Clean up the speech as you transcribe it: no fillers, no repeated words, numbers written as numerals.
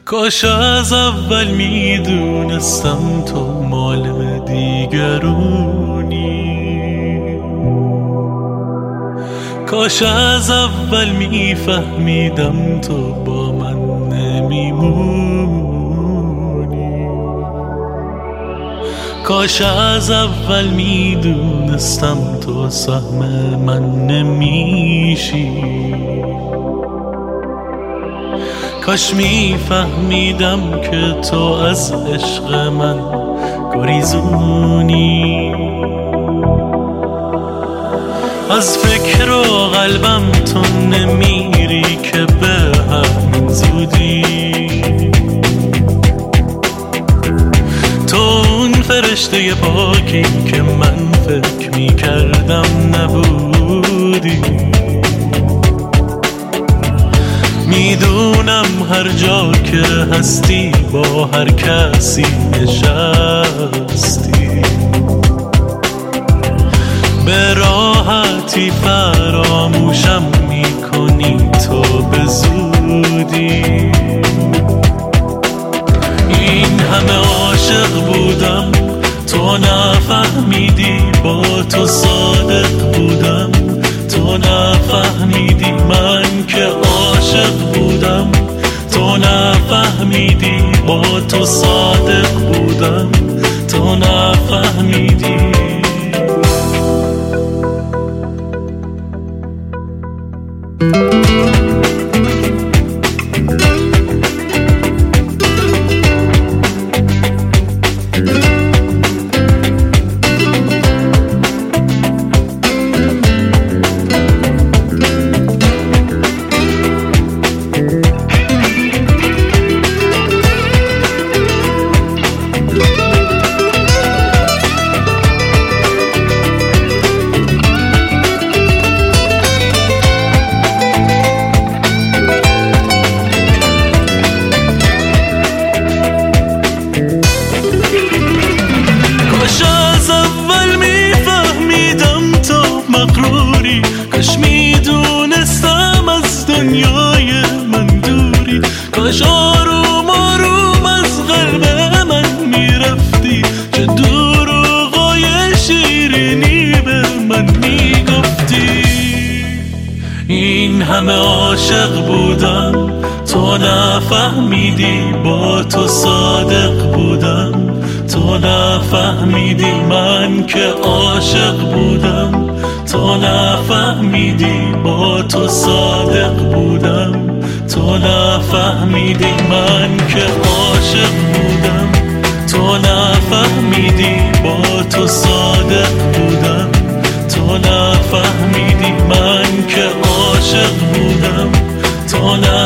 کاش از اول میدونستم تو مال دیگرونی، کاش از اول میفهمیدم تو با من نمیمونی، کاش از اول میدونستم تو سهم من نمیشی، کاش میفهمیدم که تو از عشق من گریزونی. از فکر و قلبم تو نمیری که به همین زودی، تو اون فرشته پاکی که من فکر میکردم نبودی. میدونم هر جا که هستی با هر کسی نشستی، به راحتی فراموشم میکنی تو به زودی. این همه عاشق بودم تو نفهمیدی، با تو صادق بودم تو نفهمیدی، من که عاشق بودم تو نفهمیدی، با تو صادق بودم تو نفهمیدی. کاش میدونستم از دنیای من دوری، کاش آروم آروم از قلب من میرفتی، چه دروغای شیرینی به من میگفتی. این همه عاشق بودم تو نفهمیدی، با تو صادق بودم تو نفهمیدی، من که عاشق بودم تو نفهمیدی، با تو صادق بودم تو نفهمیدی، من که عاشق بودم تو نفهمیدی، با تو صادق بودم تو نفهمیدی، من که عاشق بودم تو نفهمیدی.